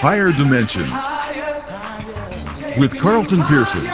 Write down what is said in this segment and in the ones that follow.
Higher Dimensions with Carlton Pearson.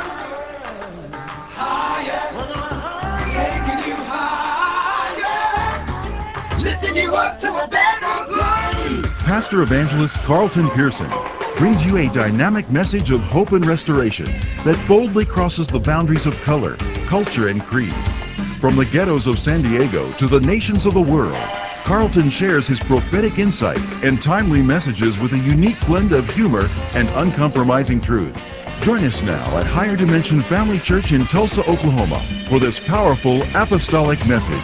Pastor Evangelist Carlton Pearson brings you a dynamic message of hope and restoration that boldly crosses the boundaries of color, culture, and creed. From the ghettos of San Diego to the nations of the world, Carlton shares his prophetic insight and timely messages with a unique blend of humor and uncompromising truth. Join us now at Higher Dimension Family Church in Tulsa, Oklahoma for this powerful apostolic message.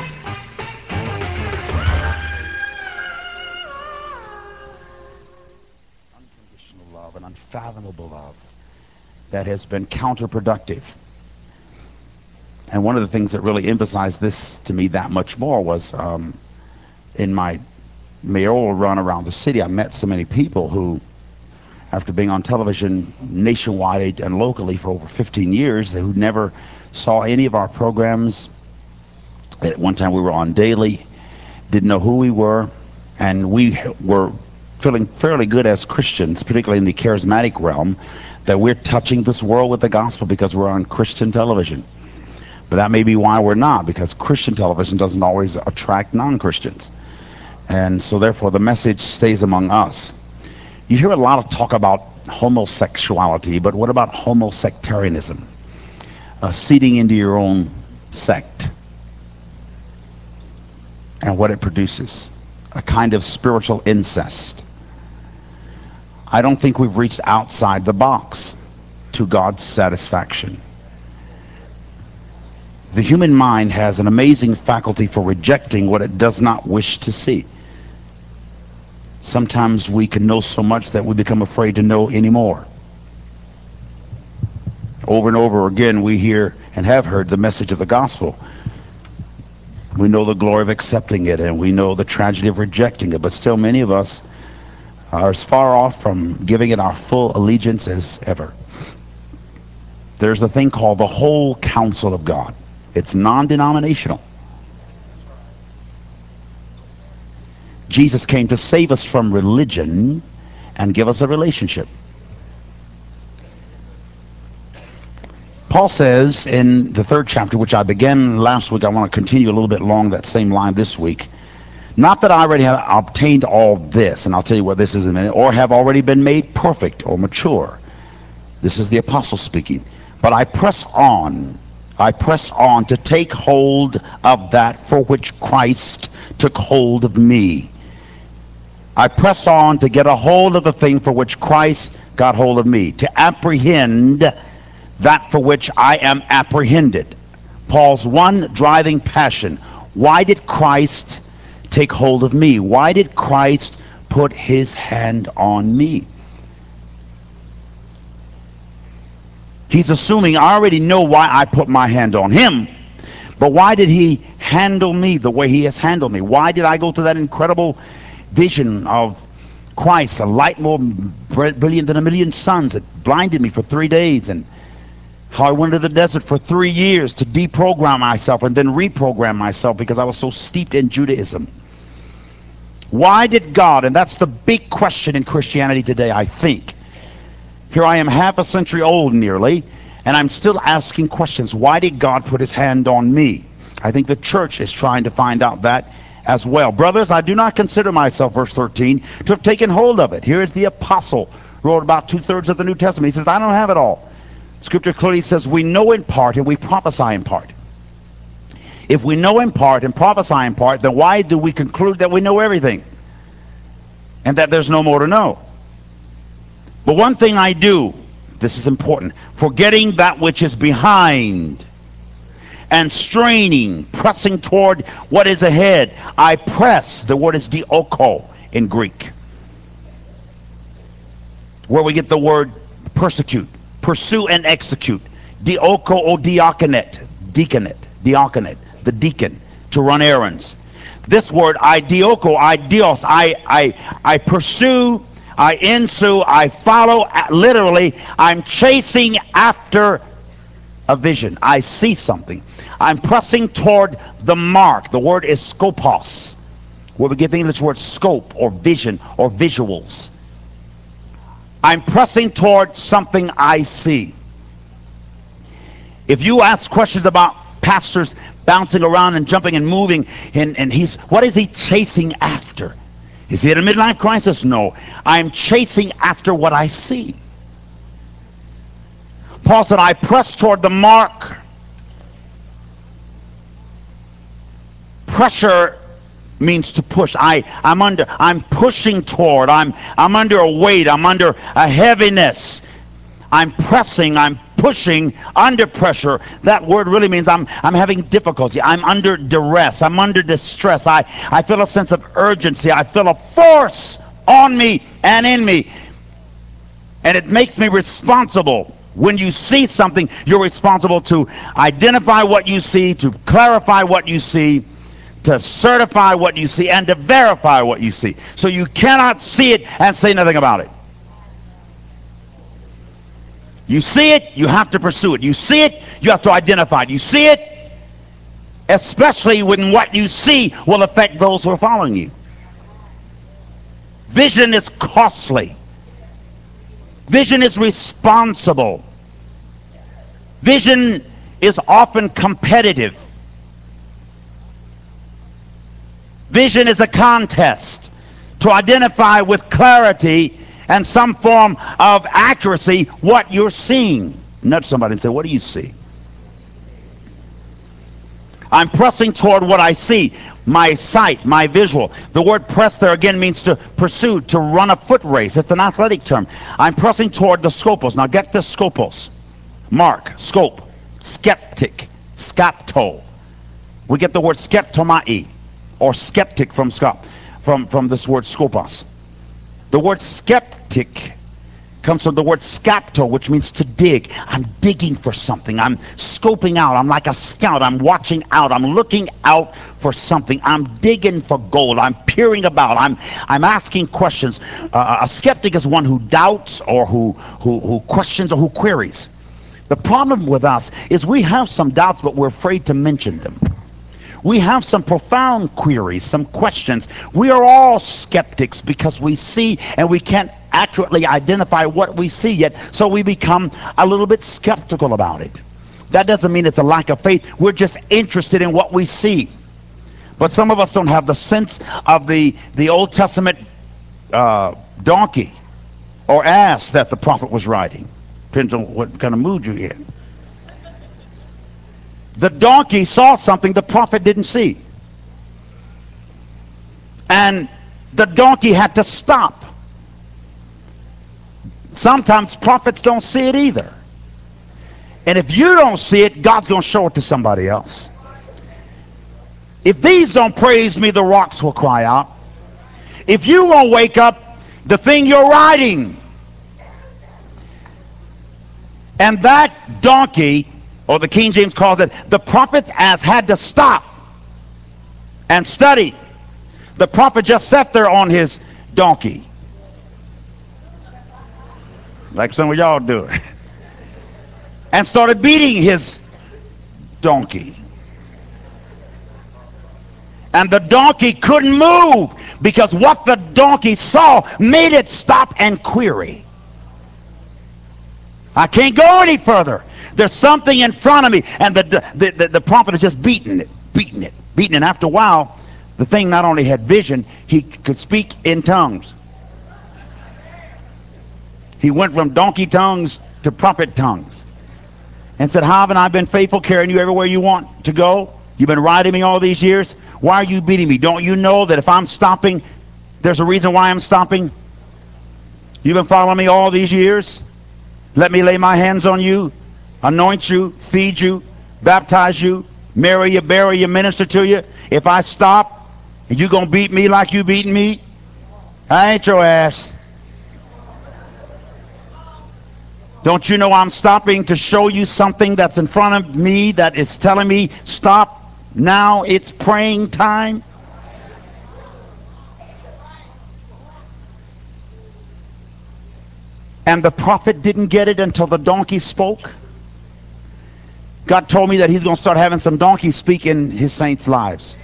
An unfathomable love that has been counterproductive. And one of the things that really emphasized this to me that much more was in my mayoral run around the city, I met so many people who, after being on television nationwide and locally for over 15 years, who never saw any of our programs. At one time we were on daily, didn't know who we were, and we were feeling fairly good as Christians, particularly in the charismatic realm, that we're touching this world with the gospel because we're on Christian television. But that may be why we're not, because Christian television doesn't always attract non-Christians. And so therefore the message stays among us. You hear a lot of talk about homosexuality, but what about homosectarianism? Seeding into your own sect and what it produces. A kind of spiritual incest. I don't think we've reached outside the box to God's satisfaction. The human mind has an amazing faculty for rejecting what it does not wish to see. Sometimes we can know so much that we become afraid to know anymore. Over and over again we hear and have heard the message of the gospel. We know the glory of accepting it, and we know the tragedy of rejecting it, but still many of us are as far off from giving it our full allegiance as ever. There's a thing called the whole counsel of God. It's non-denominational. Jesus came to save us from religion and give us a relationship. Paul says in the 3rd chapter, which I began last week, I want to continue a little bit along that same line this week. Not that I already have obtained all this, and I'll tell you what this is in a minute, or have already been made perfect or mature. This is the apostle speaking. But I press on to take hold of that for which Christ took hold of me. I press on to get a hold of the thing for which Christ got hold of me, to apprehend that for which I am apprehended. Paul's one driving passion. Why did Christ take hold of me? Why did Christ put his hand on me? He's assuming I already know why I put my hand on him, but why did he handle me the way he has handled me? Why did I go through that incredible vision of Christ, a light more brilliant than a million suns that blinded me for 3 days, and how I went to the desert for 3 years to deprogram myself and then reprogram myself because I was so steeped in Judaism. Why did God, and that's the big question in Christianity today, I think. Here I am half a century old nearly, and I'm still asking questions. Why did God put his hand on me? I think the church is trying to find out that as well. Brothers, I do not consider myself, verse 13, to have taken hold of it. Here is the apostle, who wrote about 2/3 of the New Testament. He says, I don't have it all. Scripture clearly says we know in part and we prophesy in part. If we know in part and prophesy in part, then why do we conclude that we know everything and that there's no more to know? But one thing I do, this is important, forgetting that which is behind and straining, pressing toward what is ahead. I press, the word is dioko in Greek, where we get the word persecute, pursue and execute. Dioko o diakonet, diakonet, the deacon, to run errands. This word, I dioko, I dios, I pursue, I ensue, I follow, literally, I'm chasing after a vision. I see something. I'm pressing toward the mark. The word is scopos, where we get the English word scope or vision or visuals. I'm pressing toward something I see. If you ask questions about pastors bouncing around and jumping and moving, and what is he chasing after? Is he at a midlife crisis? No. I'm chasing after what I see. Paul said, I press toward the mark. Pressure means to push. I'm pushing toward. I'm under a weight. I'm under a heaviness. I'm pressing. I'm pushing under pressure. That word really means I'm having difficulty. I'm under duress. I'm under distress. I feel a sense of urgency. I feel a force on me and in me. And it makes me responsible. When you see something, you're responsible to identify what you see, to clarify what you see, to certify what you see, and to verify what you see. So you cannot see it and say nothing about it. You see it, you have to pursue it. You see it, you have to identify it. You see it, especially when what you see will affect those who are following you. Vision is costly. Vision is responsible. Vision is often competitive. Vision is a contest to identify with clarity and some form of accuracy what you're seeing. Nudge somebody and say, what do you see? I'm pressing toward what I see. My sight, my visual. The word press there again means to pursue, to run a foot race. It's an athletic term. I'm pressing toward the scopos. Now get the scopos. Mark, scope, skeptic, skepto. We get the word skeptomai, or skeptic from this word scopos. The word skeptic comes from the word skepto, which means to dig. I'm digging for something. I'm scoping out. I'm like a scout. I'm watching out. I'm looking out for something. I'm digging for gold. I'm peering about. I'm asking questions. A skeptic is one who doubts or who questions or who queries. The problem with us is we have some doubts, but we're afraid to mention them. We have some profound queries, some questions. We are all skeptics because we see and we can't accurately identify what we see yet, so we become a little bit skeptical about it. That doesn't mean it's a lack of faith. We're just interested in what we see. But some of us don't have the sense of the Old Testament donkey or ass that the prophet was riding. Depends on what kind of mood you're in. The donkey saw something the prophet didn't see. And the donkey had to stop. Sometimes prophets don't see it either. And if you don't see it, God's going to show it to somebody else. If these don't praise me, the rocks will cry out. If you won't wake up, the thing you're riding. And that donkey, or the King James calls it, the prophet's ass had to stop and study. The prophet just sat there on his donkey, like some of y'all do, and started beating his donkey. And the donkey couldn't move because what the donkey saw made it stop and query. I can't go any further. There's something in front of me. And the prophet is just beating it. And after a while, the thing not only had vision, he could speak in tongues. He went from donkey tongues to prophet tongues. And said, how haven't I been faithful, carrying you everywhere you want to go? You've been riding me all these years. Why are you beating me? Don't you know that if I'm stopping, there's a reason why I'm stopping? You've been following me all these years. Let me lay my hands on you, anoint you, feed you, baptize you, marry you, bury you, minister to you. If I stop, and you going to beat me like you beating me? I ain't your ass. Don't you know I'm stopping to show you something that's in front of me that is telling me, stop, now it's praying time? And the prophet didn't get it until the donkey spoke. God told me that he's going to start having some donkeys speak in his saints' lives.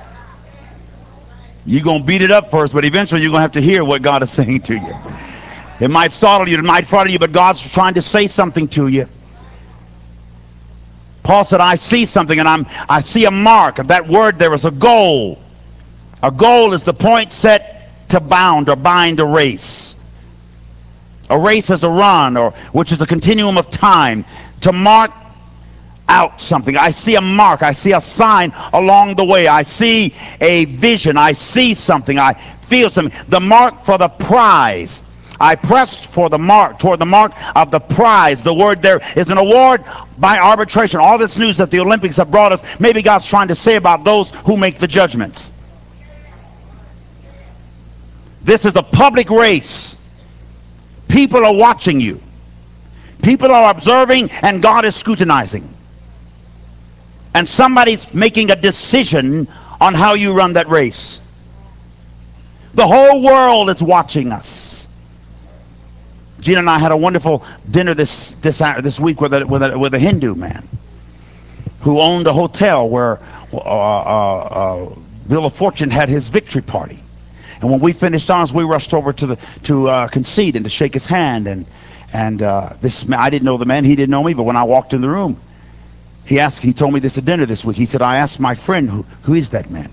You're going to beat it up first, but eventually you're going to have to hear what God is saying to you. It might startle you, it might frighten you, but God's trying to say something to you. Paul said, I see something, and I see a mark. Of that word there is a goal. A goal is the point set to bound or bind a race. A race is a run, or which is a continuum of time, to mark out something. I see a mark. I see a sign along the way. I see a vision. I see something. I feel something. The mark for the prize. I pressed for the mark, toward the mark of the prize. The word there is an award by arbitration. All this news that the Olympics have brought us, maybe God's trying to say about those who make the judgments. This is a public race. People are watching you. People are observing, and God is scrutinizing. And somebody's making a decision on how you run that race. The whole world is watching us. Gina and I had a wonderful dinner this week with a Hindu man who owned a hotel where Bill of Fortune had his victory party. And when we finished ours, we rushed over to Concede and to shake his hand. And this man, I didn't know the man, he didn't know me, but when I walked in the room, he told me this at dinner this week. He said, I asked my friend, who is that man?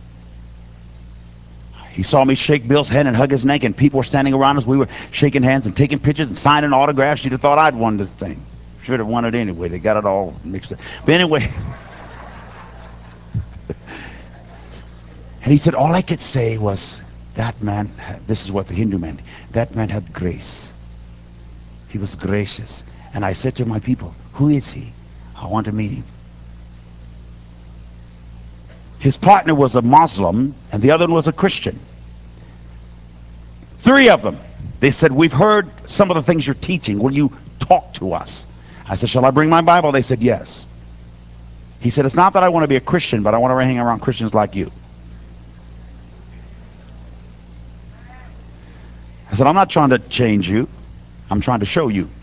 He saw me shake Bill's hand and hug his neck, and people were standing around us. We were shaking hands and taking pictures and signing autographs. You'd have thought I'd won this thing. Should have won it anyway. They got it all mixed up. But anyway, and he said, all I could say was, that man, this is what the Hindu man, that man had grace. He was gracious. And I said to my people, who is he? I want to meet him. His partner was a Muslim, and the other one was a Christian. 3 of them. They said, we've heard some of the things you're teaching. Will you talk to us? I said, shall I bring my Bible? They said, yes. He said, it's not that I want to be a Christian, but I want to hang around Christians like you. I said, I'm not trying to change you. I'm trying to show you.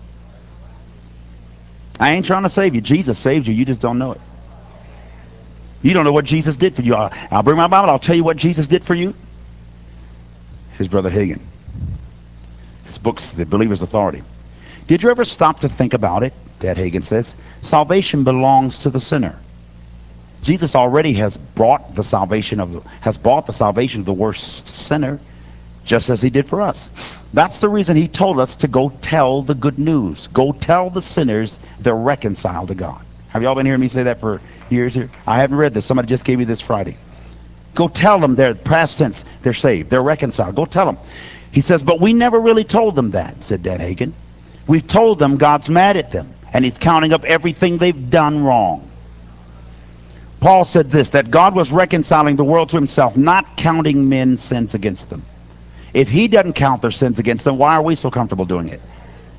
I ain't trying to save you. Jesus saved you. You just don't know it. You don't know what Jesus did for you. I'll bring my Bible. I'll tell you what Jesus did for you. His brother Hagin. His books, The Believer's Authority. Did you ever stop to think about it? Dad Hagin says, salvation belongs to the sinner. Jesus already has bought the salvation of the worst sinner, just as he did for us. That's the reason he told us to go tell the good news. Go tell the sinners they're reconciled to God. Have y'all been hearing me say that for years here? I haven't read this. Somebody just gave me this Friday. Go tell them they're past tense. They're saved. They're reconciled. Go tell them. He says, but we never really told them that, said Dad Hagin. We've told them God's mad at them, and he's counting up everything they've done wrong. Paul said this, that God was reconciling the world to himself, not counting men's sins against them. If he doesn't count their sins against them, why are we so comfortable doing it?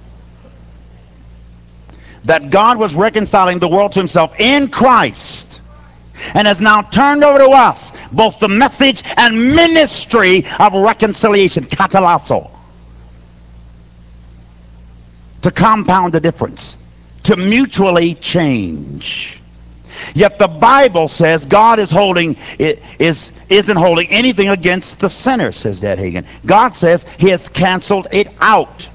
That God was reconciling the world to himself in Christ, and has now turned over to us both the message and ministry of reconciliation, katalasso, to compound the difference, to mutually change. Yet the Bible says God isn't holding anything against the sinner, says Dad Hagin. God says he has canceled it out.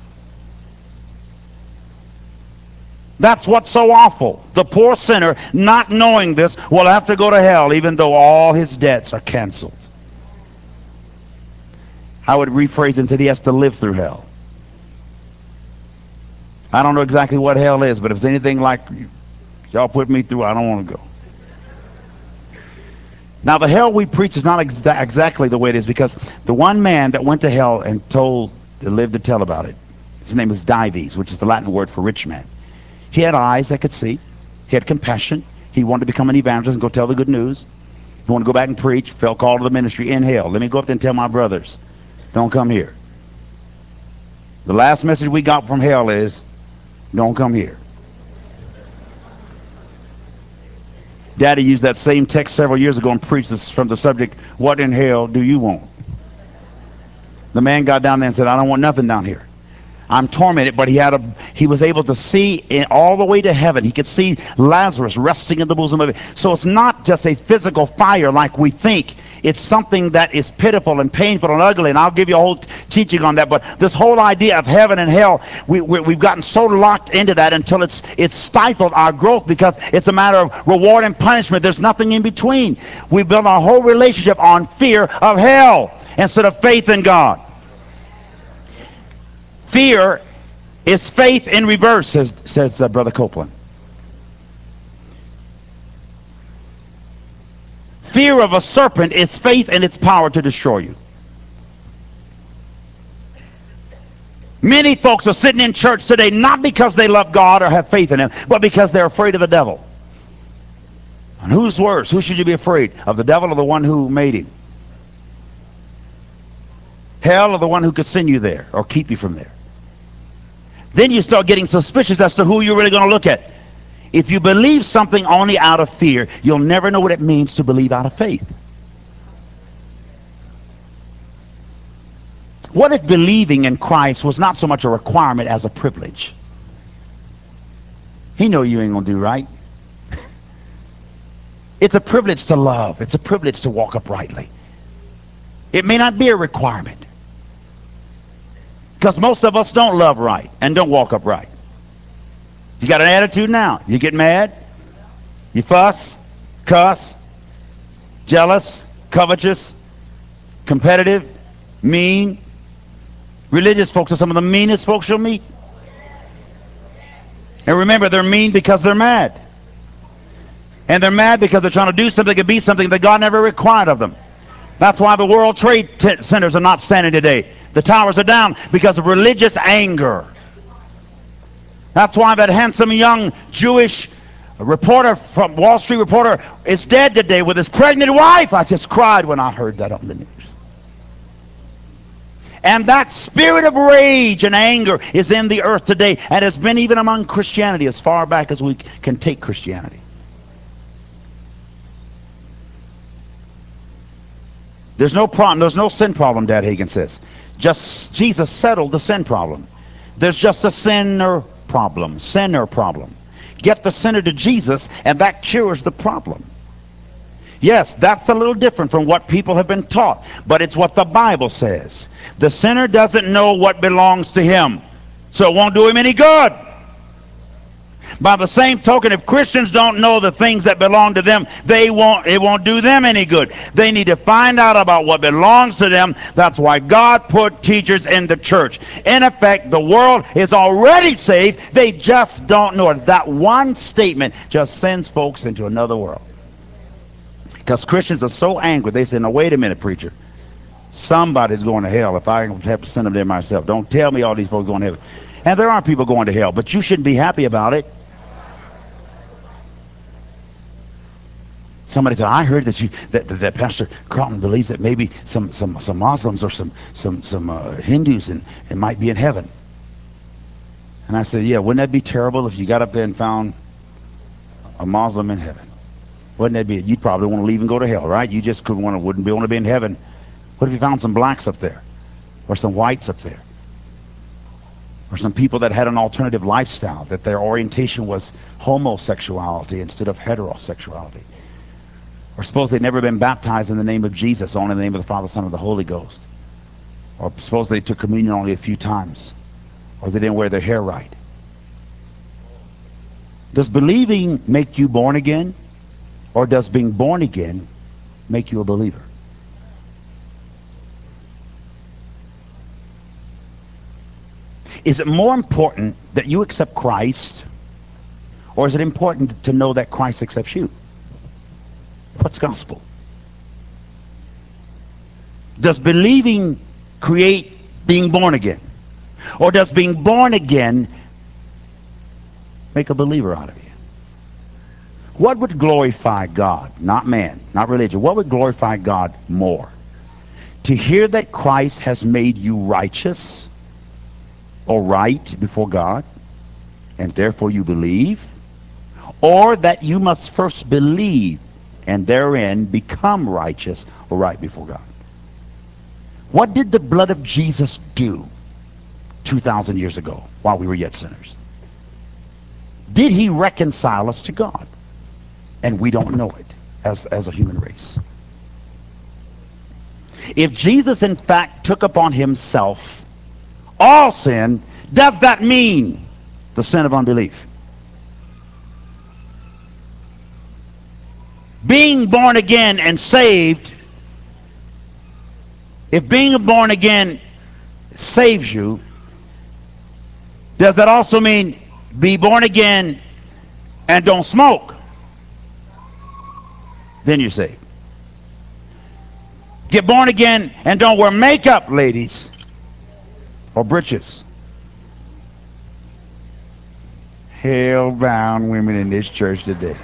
That's what's so awful. The poor sinner, not knowing this, will have to go to hell even though all his debts are canceled. I would rephrase it and say he has to live through hell. I don't know exactly what hell is, but if it's anything like y'all put me through, I don't want to go. Now, the hell we preach is not exactly the way it is, because the one man that went to hell and lived to tell about it, his name is Dives, which is the Latin word for rich man. He had eyes that could see. He had compassion. He wanted to become an evangelist and go tell the good news. He wanted to go back and preach. Felt called to the ministry in hell. Let me go up there and tell my brothers, don't come here. The last message we got from hell is, don't come here. Daddy used that same text several years ago and preached this from the subject, what in hell do you want? The man got down there and said, I don't want nothing down here. I'm tormented, but he was able to see all the way to heaven. He could see Lazarus resting in the bosom of it. So it's not just a physical fire like we think. It's something that is pitiful and painful and ugly, and I'll give you a whole teaching on that. But this whole idea of heaven and hell, we've gotten so locked into that until it's stifled our growth, because it's a matter of reward and punishment. There's nothing in between. We built our whole relationship on fear of hell instead of faith in God. Fear is faith in reverse, says Brother Copeland. Fear of a serpent is faith in its power to destroy you. Many folks are sitting in church today not because they love God or have faith in Him, but because they're afraid of the devil. And who's worse? Who should you be afraid of, the devil or the one who made him? Hell or the one who could send you there or keep you from there? Then you start getting suspicious as to who you're really going to look at. If you believe something only out of fear, you'll never know what it means to believe out of faith. What if believing in Christ was not so much a requirement as a privilege? He know you ain't going to do right. It's a privilege to love. It's a privilege to walk uprightly. It may not be a requirement, because most of us don't love right and don't walk upright. You got an attitude now. You get mad. You fuss, cuss, jealous, covetous, competitive, mean. Religious folks are some of the meanest folks you'll meet. And remember, they're mean because they're mad. And they're mad because they're trying to do something and be something that God never required of them. That's why the World Trade Centers are not standing today. The towers are down because of religious anger. That's why that handsome young Jewish reporter from Wall Street Reporter is dead today with his pregnant wife. I just cried when I heard that on the news. And that spirit of rage and anger is in the earth today, and has been even among Christianity as far back as we can take Christianity. There's no problem. There's no sin problem, Dad Hagin says. Just Jesus settled the sin problem. There's just a sinner problem. Get the sinner to Jesus, and that cures the problem. Yes, that's a little different from what people have been taught, but it's what the Bible says. The sinner doesn't know what belongs to him, so it won't do him any good. By the same token, if Christians don't know the things that belong to them, it won't do them any good. They need to find out about what belongs to them. That's why God put teachers in the church. In effect, the world is already saved. They just don't know it. That one statement just sends folks into another world. Because Christians are so angry, they say, "No, wait a minute, preacher. Somebody's going to hell if I have to send them there myself. Don't tell me all these folks going to heaven." And there are people going to hell, but you shouldn't be happy about it. Somebody said, "I heard that Pastor Carlton believes that maybe some Muslims or some Hindus and might be in heaven." And I said, "Yeah, wouldn't that be terrible if you got up there and found a Muslim in heaven? Wouldn't that be? You'd probably want to leave and go to hell, right? You just wouldn't want to be in heaven. What if you found some blacks up there, or some whites up there, or some people that had an alternative lifestyle, that their orientation was homosexuality instead of heterosexuality? Or suppose they'd never been baptized in the name of Jesus, only in the name of the Father, Son, and the Holy Ghost. Or suppose they took communion only a few times. Or they didn't wear their hair right. Does believing make you born again? Or does being born again make you a believer? Is it more important that you accept Christ, or is it important to know that Christ accepts you? What's gospel? Does believing create being born again? Or does being born again make a believer out of you? What would glorify God? Not man, not religion. What would glorify God more? To hear that Christ has made you righteous or right before God, and therefore you believe? Or that you must first believe and therein become righteous or right before God? What did the blood of Jesus do? 2,000 years ago while we were yet sinners? Did he reconcile us to God? And we don't know it as a human race. If Jesus in fact took upon himself all sin, does that mean the sin of unbelief? Being born again and saved, if being born again saves you, does that also mean be born again and don't smoke? Then you're saved. Get born again and don't wear makeup, ladies, or breeches. Hell-bound women in this church today.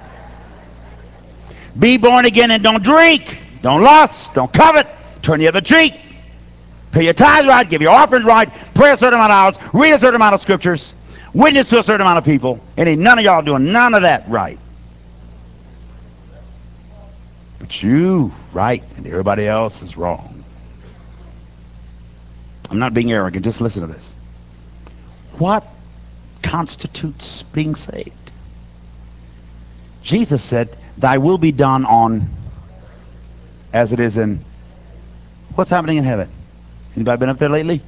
Be born again and don't drink, don't lust, don't covet, turn the other cheek, pay your tithes right, give your offerings right, pray a certain amount of hours, read a certain amount of scriptures, witness to a certain amount of people, and ain't none of y'all doing none of that right. But you right and everybody else is wrong. I'm not being arrogant, just listen to this. What constitutes being saved? Jesus said, thy will be done on as it is in... What's happening in heaven? Anybody been up there lately?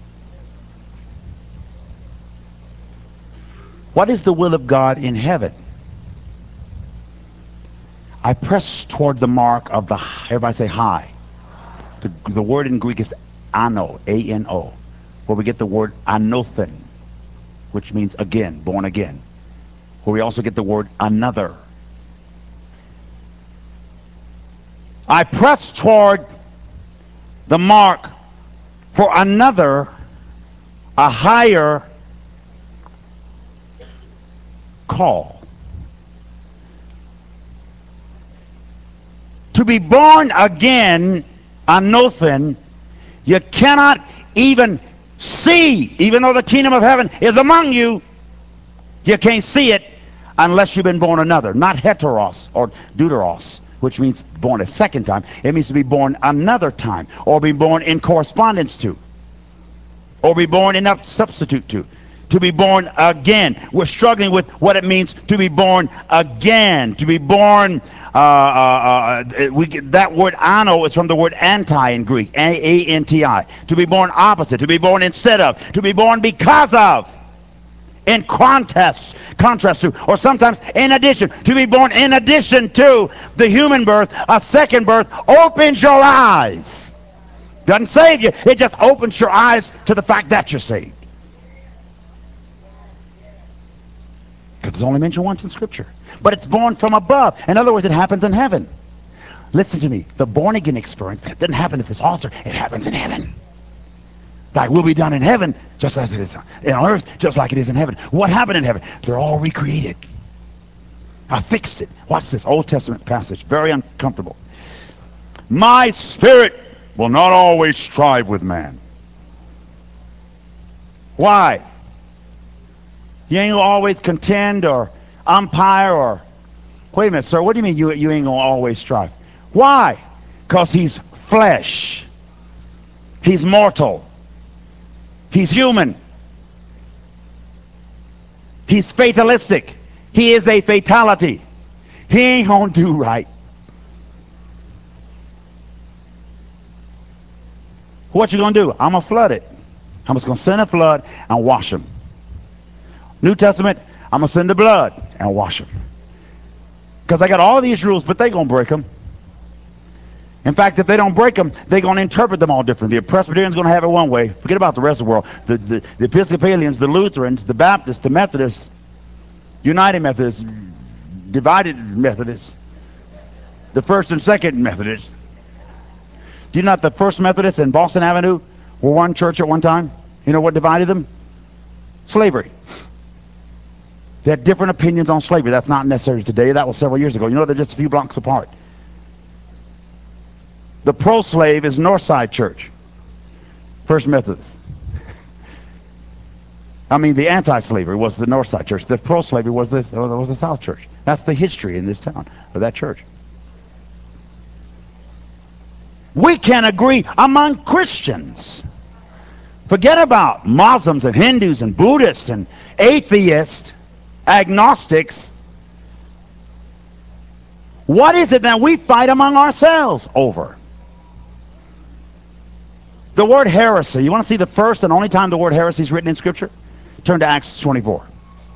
What is the will of God in heaven? I press toward the mark of the... Everybody say high. The word in Greek is ano, A-N-O, where we get the word anothen, which means again, born again, where we also get the word another. I press toward the mark for another, a higher call. To be born again, anothen, you cannot even see, even though the kingdom of heaven is among you, you can't see it unless you've been born another. Not heteros or deuteros, which means born a second time. It means to be born another time, or be born in correspondence to, or be born in a substitute to. To be born again. We're struggling with what it means to be born again. To be born, that word ano is from the word anti in Greek, A-N-T-I. To be born opposite, to be born instead of, to be born because of, in contrast to, or sometimes in addition. To be born in addition to the human birth, a second birth opens your eyes. Doesn't save you, it just opens your eyes to the fact that you're saved. Because it's only mentioned once in Scripture. But it's born from above. In other words, it happens in heaven. Listen to me. The born-again experience, that doesn't happen at this altar. It happens in heaven. Thy will be done in heaven, just as it is on earth, just like it is in heaven. What happened in heaven? They're all recreated. I fixed it. Watch this Old Testament passage. Very uncomfortable. My spirit will not always strive with man. Why? You ain't gonna always contend or umpire or... Wait a minute, sir. What do you mean you ain't gonna always strive? Why? Because he's flesh. He's mortal. He's human. He's fatalistic. He is a fatality. He ain't gonna do right. What you gonna do? I'm gonna flood it. I'm just gonna send a flood and wash him. New Testament, I'm going to send the blood and wash them. Because I got all these rules, but they're going to break them. In fact, if they don't break them, they're going to interpret them all differently. The Presbyterian's going to have it one way. Forget about the rest of the world. The Episcopalians, the Lutherans, the Baptists, the Methodists, United Methodists, Divided Methodists, the First and Second Methodists. Do you know that the First Methodists and Boston Avenue were one church at one time? You know what divided them? Slavery. They had different opinions on slavery. That's not necessary today. That was several years ago. You know, they're just a few blocks apart. The pro-slave is Northside Church, First Methodist. I mean, the anti-slavery was the Northside Church. The pro-slavery was the South Church. That's the history in this town of that church. We can agree among Christians Forget about Muslims and Hindus and Buddhists and atheists, agnostics. What is it that we fight among ourselves over? The word heresy. You want to see the first and only time the word heresy is written in Scripture? Turn to Acts 24.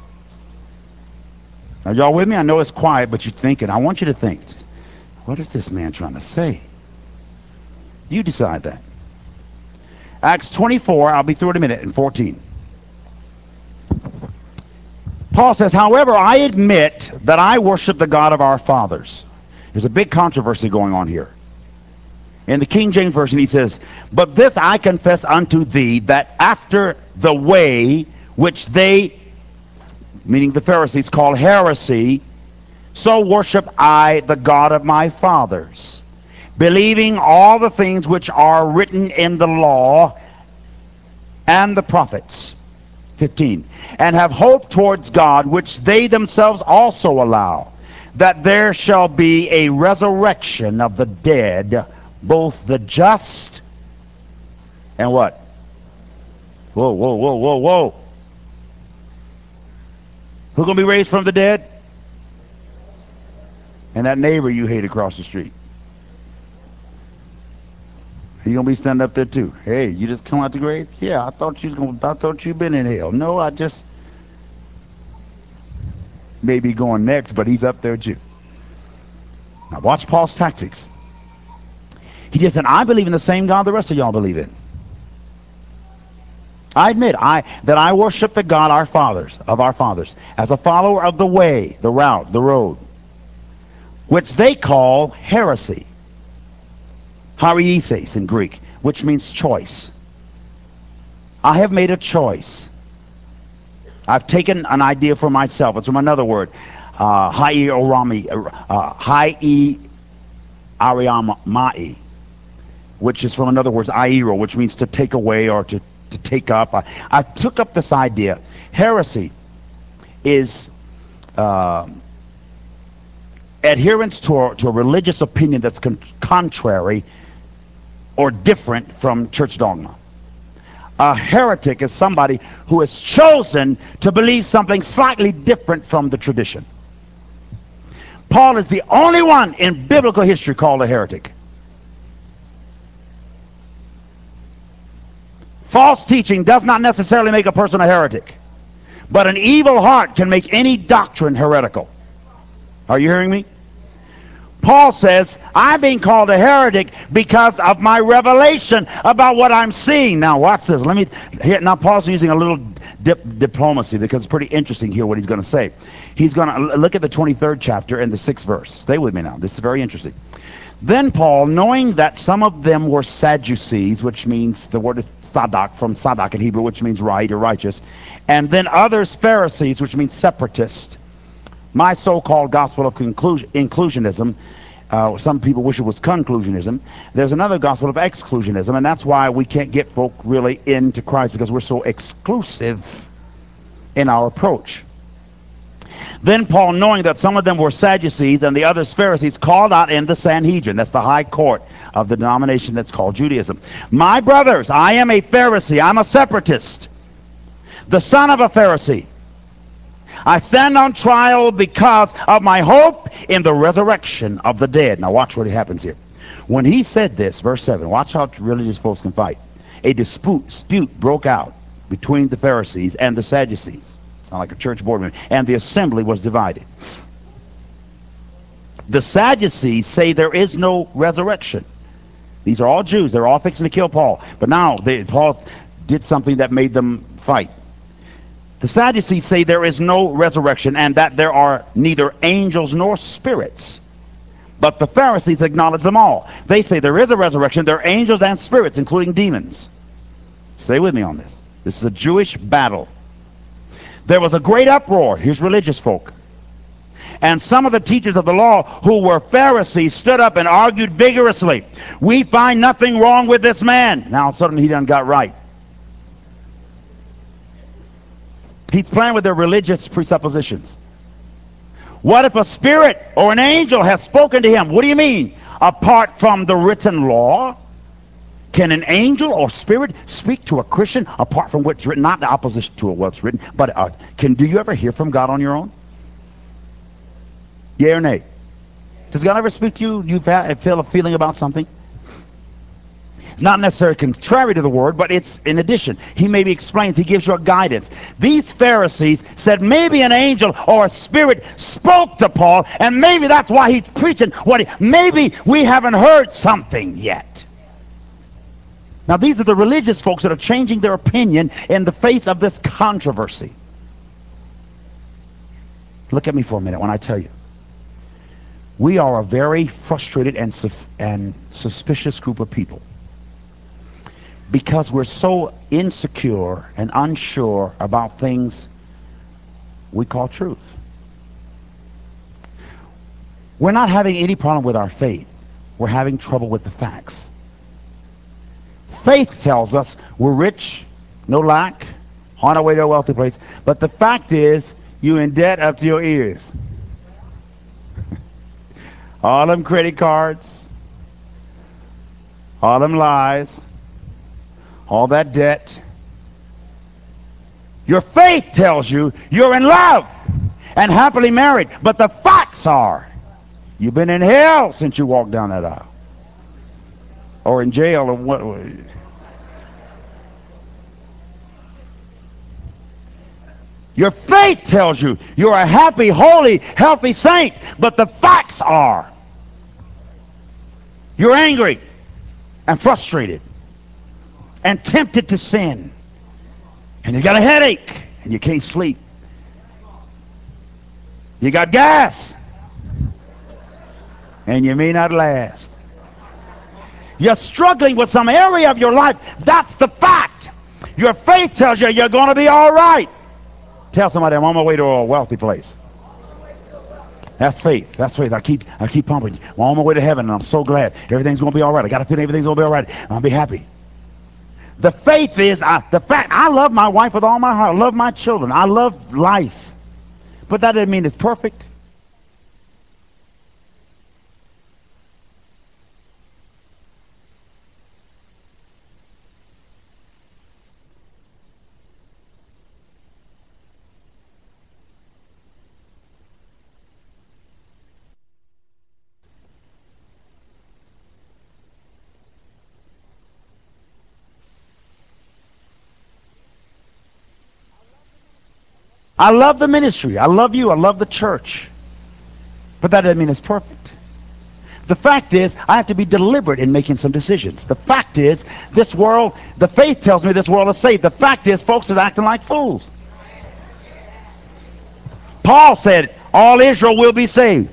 Are y'all with me? I know it's quiet, but you're thinking. I want you to think. What is this man trying to say? You decide that. Acts 24, I'll be through in a minute, and 14. Paul says, however, I admit that I worship the God of our fathers. There's a big controversy going on here. In the King James Version, he says, but this I confess unto thee, that after the way which they, meaning the Pharisees, call heresy, so worship I the God of my fathers, believing all the things which are written in the law and the prophets. 15. And have hope towards God, which they themselves also allow, that there shall be a resurrection of the dead, both the just and what? Whoa, whoa, whoa, whoa, whoa. Who's going to be raised from the dead? And that neighbor you hate across the street. He's going to be standing up there too. Hey, you just come out the grave? Yeah, I thought you'd been in hell. No, I just maybe going next, but he's up there too. Now watch Paul's tactics. He just said, I believe in the same God the rest of y'all believe in. I admit that I worship the God of our fathers, as a follower of the way, the route, the road, which they call heresy. Haresis in Greek, which means choice. I have made a choice. I've taken an idea for myself. It's from another word, hieromai, which is from another word, airo, which means to take away or to take up. I took up this idea. Heresy is adherence to a religious opinion that's contrary or different from church dogma. A heretic is somebody who has chosen to believe something slightly different from the tradition. Paul is the only one in biblical history called a heretic. False teaching does not necessarily make a person a heretic, but an evil heart can make any doctrine heretical. Are you hearing me? Paul says, I'm being called a heretic because of my revelation about what I'm seeing. Now watch this. Now Paul's using a little diplomacy because it's pretty interesting here what he's going to say. He's going to look at the 23rd chapter and the 6th verse. Stay with me now. This is very interesting. Then Paul, knowing that some of them were Sadducees, which means, the word is Sadak, from Sadak in Hebrew, which means right or righteous, and then others Pharisees, which means separatist. My so-called gospel of inclusionism, some people wish it was conclusionism. There's another gospel of exclusionism, and that's why we can't get folk really into Christ, because we're so exclusive in our approach. Then Paul, knowing that some of them were Sadducees and the others Pharisees, called out in the Sanhedrin, that's the high court of the denomination that's called Judaism, my brothers, I am a Pharisee, I'm a separatist, the son of a Pharisee. I stand on trial because of my hope in the resurrection of the dead. Now watch what happens here. When he said this, verse 7, watch how religious folks can fight. A dispute broke out between the Pharisees and the Sadducees. Sound like a church board meeting. And the assembly was divided. The Sadducees say there is no resurrection. These are all Jews. They're all fixing to kill Paul. But now Paul did something that made them fight. The Sadducees say there is no resurrection and that there are neither angels nor spirits. But the Pharisees acknowledge them all. They say there is a resurrection. There are angels and spirits, including demons. Stay with me on this. This is a Jewish battle. There was a great uproar. Here's religious folk. And some of the teachers of the law who were Pharisees stood up and argued vigorously. We find nothing wrong with this man. Now suddenly he done got right. He's playing with their religious presuppositions. What if a spirit or an angel has spoken to him? What do you mean? Apart from the written law? Can an angel or spirit speak to a Christian apart from what's written? Not the opposition to what's written, but do you ever hear from God on your own? Yeah or nay? Does God ever speak to you? You feel a feeling about something? It's not necessarily contrary to the word, but it's in addition. He maybe explains, he gives you a guidance. These Pharisees said maybe an angel or a spirit spoke to Paul, and maybe that's why he's preaching maybe we haven't heard something yet. Now these are the religious folks that are changing their opinion in the face of this controversy. Look at me for a minute when I tell you. We are a very frustrated and suspicious group of people, because we're so insecure and unsure about things we call truth. We're not having any problem with our faith. We're having trouble with the facts. Faith tells us we're rich, no lack, on our way to a wealthy place. But the fact is, you're in debt up to your ears. All them credit cards, all them lies, all that debt. Your faith tells you you're in love and happily married, but the facts are you've been in hell since you walked down that aisle, or in jail, or what. Your faith tells you you're a happy, holy, healthy saint, but the facts are you're angry and frustrated and tempted to sin, and you got a headache and you can't sleep. You got gas and you may not last. You're struggling with some area of your life. That's the fact. Your faith tells you you're going to be all right. Tell somebody, I'm on my way to a wealthy place. That's faith. That's faith. I keep pumping. I'm on my way to heaven, and I'm so glad everything's going to be all right. I got a feeling everything's going to be all right. I'll be happy. The faith is the fact. I love my wife with all my heart. I love my children. I love life. But that doesn't mean it's perfect. I love the ministry. I love you. I love the church. But that doesn't mean it's perfect. The fact is, I have to be deliberate in making some decisions. The fact is, this world, the faith tells me this world is saved. The fact is, folks is acting like fools. Paul said, all Israel will be saved.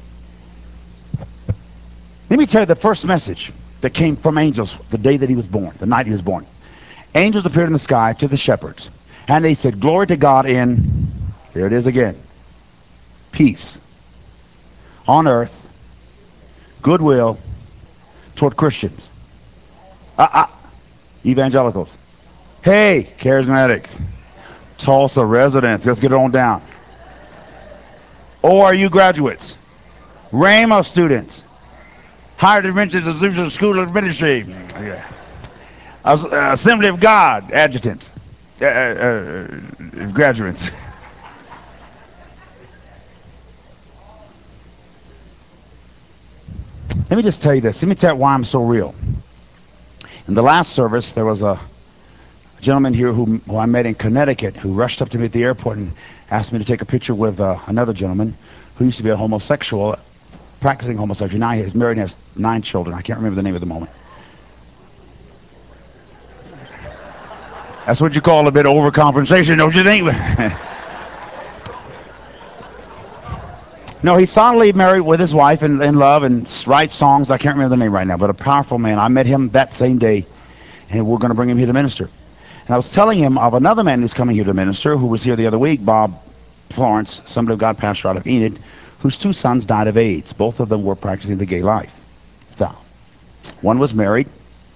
Let me tell you the first message that came from angels the day that he was born, the night he was born. Angels appeared in the sky to the shepherds. And they said, glory to God in, here it is again, peace on earth, goodwill toward Christians. Evangelicals. Hey, charismatics. Tulsa residents. Let's get it on down. ORU graduates. Rhema students. Higher Dimensions of School of Ministry. Assembly of God adjutants. Graduates. Let me just tell you this. Let me tell you why I'm so real. In the last service, there was a gentleman here who I met in Connecticut who rushed up to me at the airport and asked me to take a picture with another gentleman who used to be a homosexual, practicing homosexuality. Now he's married and has 9 children. I can't remember the name at the moment. That's what you call a bit of overcompensation, don't you think? No, he's solidly married with his wife and in love and writes songs. I can't remember the name right now, but a powerful man. I met him that same day, and we're going to bring him here to minister. And I was telling him of another man who's coming here to minister, who was here the other week, Bob Florence, Assembly of God pastor out of Enid, whose 2 sons died of AIDS. Both of them were practicing the gay life. So, one was married.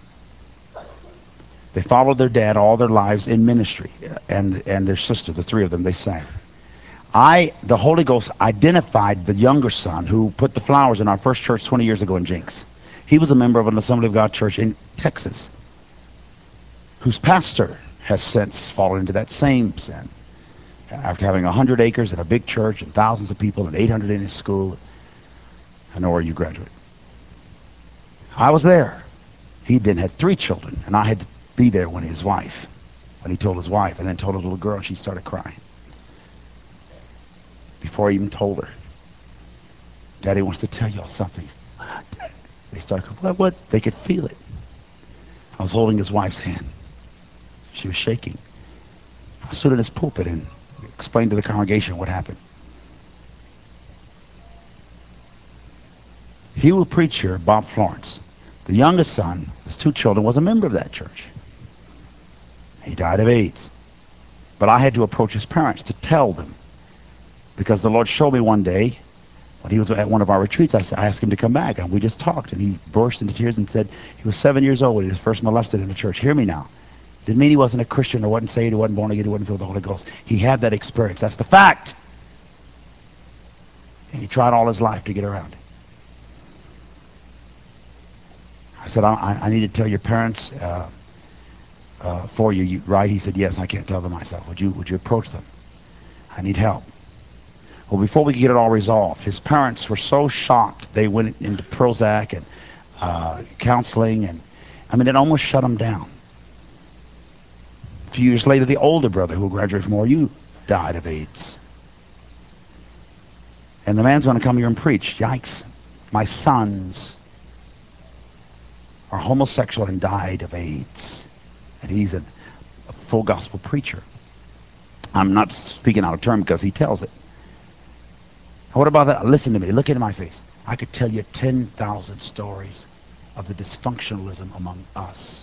They followed their dad all their lives in ministry, and their sister, the 3 of them, they sang. The Holy Ghost identified the younger son who put the flowers in our first church 20 years ago in Jinx. He was a member of an Assembly of God church in Texas. whose pastor has since fallen into that same sin. After having 100 acres and a big church and thousands of people and 800 in his school. I know where you graduate. I was there. He then had 3 children, and I had to be there when he told his wife, and then told his little girl, and she started crying. Before I even told her, Daddy wants to tell y'all something. They started crying. What? They could feel it. I was holding his wife's hand. She was shaking. I stood in his pulpit and explained to the congregation what happened. He will preach here, Bob Florence. The youngest son, his 2 children, was a member of that church. He died of AIDS. But I had to approach his parents to tell them. Because the Lord showed me one day, when he was at one of our retreats, I asked him to come back, and we just talked, and he burst into tears and said he was 7 years old when he was first molested in the church. Hear me now. Didn't mean he wasn't a Christian or wasn't saved, he wasn't born again, he wasn't filled with the Holy Ghost. He had that experience. That's the fact. And he tried all his life to get around it. I said, I need to tell your parents for you, right? He said, yes, I can't tell them myself. Would you approach them? I need help. Well, before we could get it all resolved, his parents were so shocked, they went into Prozac and counseling, and it almost shut them down. A few years later, the older brother, who graduated from ORU, died of AIDS. And the man's going to come here and preach. Yikes. My sons are homosexual and died of AIDS. And he's a full gospel preacher. I'm not speaking out of turn because he tells it. What about that? Listen to me. Look into my face. I could tell you 10,000 stories of the dysfunctionalism among us.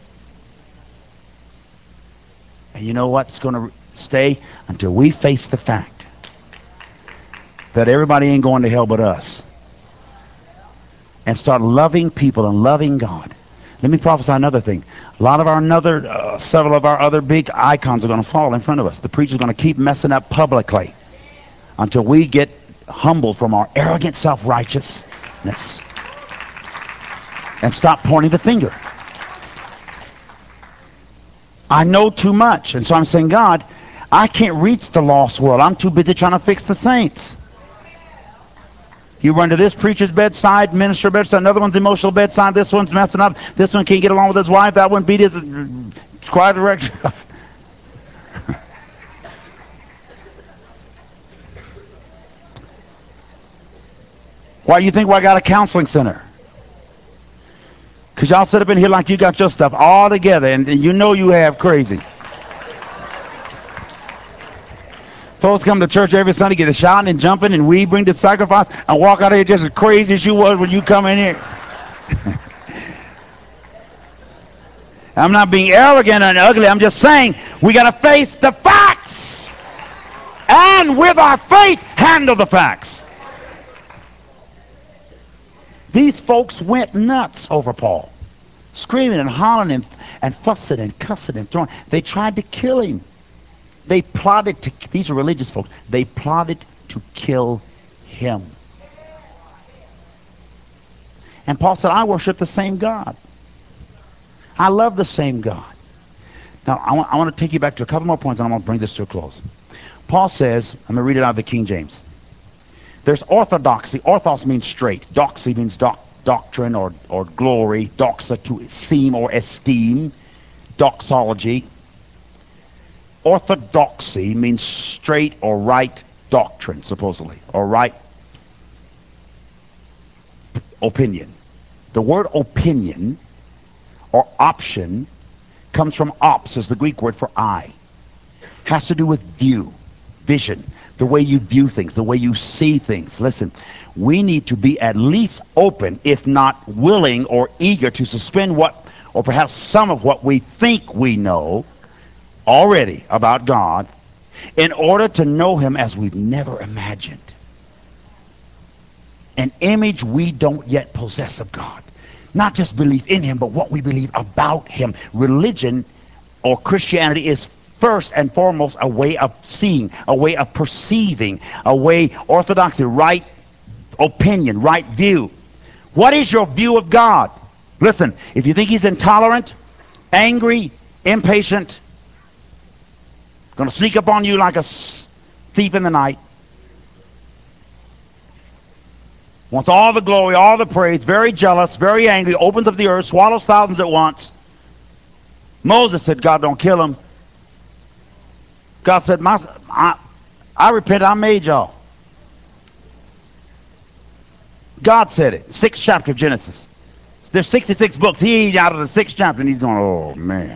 And you know what's going to stay? Until we face the fact that everybody ain't going to hell but us. And start loving people and loving God. Let me prophesy another thing. Several of our other big icons are going to fall in front of us. The preacher's going to keep messing up publicly until we get humbled from our arrogant self-righteousness and stop pointing the finger. I know too much, and so I'm saying, God, I can't reach the lost world. I'm too busy trying to fix the saints. You run to this preacher's bedside, minister bedside, another one's emotional bedside, this one's messing up, this one can't get along with his wife, that one beat his choir director. Why do you think I got a counseling center? Because y'all sit up in here like you got your stuff all together, and you know you have crazy. Folks come to church every Sunday, get a shouting and jumping, and we bring the sacrifice and walk out of here just as crazy as you was when you come in here. I'm not being arrogant and ugly. I'm just saying we got to face the facts. And with our faith, handle the facts. These folks went nuts over Paul. Screaming and hollering and fussing and cussing and throwing. They tried to kill him. They plotted to, these are religious folks, they plotted to kill him. And Paul said, I worship the same God. I love the same God. Now, I want to take you back to a couple more points, and I'm going to bring this to a close. Paul says, I'm going to read it out of the King James. There's orthodoxy. Orthos means straight. Doxy means doctrine or glory. Doxa, to esteem or esteem. Doxology. Orthodoxy means straight or right doctrine, supposedly, or right opinion. The word opinion or option comes from ops, as the Greek word for eye. Has to do with view, vision, the way you view things, the way you see things. Listen, we need to be at least open, if not willing or eager, to suspend what, or perhaps some of what we think we know already about God, in order to know him as we've never imagined. An image we don't yet possess of God. Not just believe in him, but what we believe about him. Religion or Christianity is first and foremost a way of seeing, a way of perceiving, a way, orthodoxy, right opinion, right view. What is your view of God? Listen, if you think he's intolerant, angry, impatient, going to sneak up on you like a thief in the night, wants all the glory, all the praise, very jealous, very angry, opens up the earth, swallows thousands at once. Moses said, God, don't kill him. God said, I repent, I made y'all. God said it. 6th chapter of Genesis. There's 66 books. He's out of the 6th chapter, and he's going, oh, man.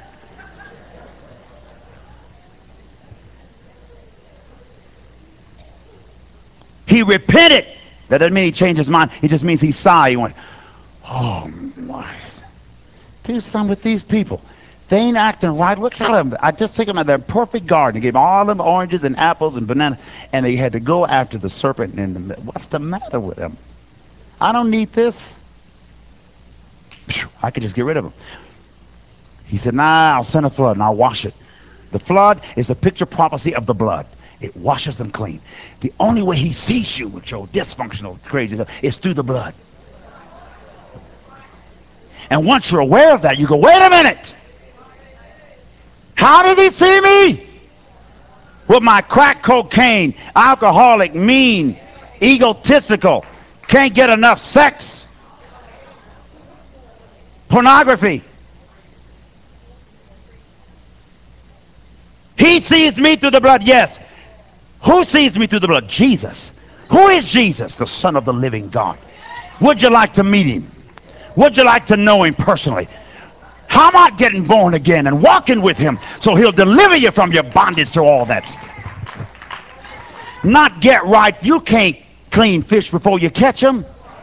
He repented. That doesn't mean he changed his mind. It just means he sighed. He went, oh, my. Do something with these people. They ain't acting right. Look at them. I just took them out of their perfect garden. Gave them all them oranges and apples and bananas, and they had to go after the serpent. And what's the matter with them? I don't need this. I could just get rid of them. He said, nah, I'll send a flood and I'll wash it. The flood is a picture prophecy of the blood. It washes them clean. The only way he sees you with your dysfunctional, crazy stuff is through the blood. And once you're aware of that, you go, wait a minute. How does he see me? With my crack cocaine, alcoholic, mean, egotistical, can't get enough sex, pornography. He sees me through the blood, yes. Who sees me through the blood? Jesus. Who is Jesus? The Son of the living God. Would you like to meet him? Would you like to know him personally? How about getting born again and walking with him so he'll deliver you from your bondage to all that stuff? Not get right. You can't clean fish before you catch them.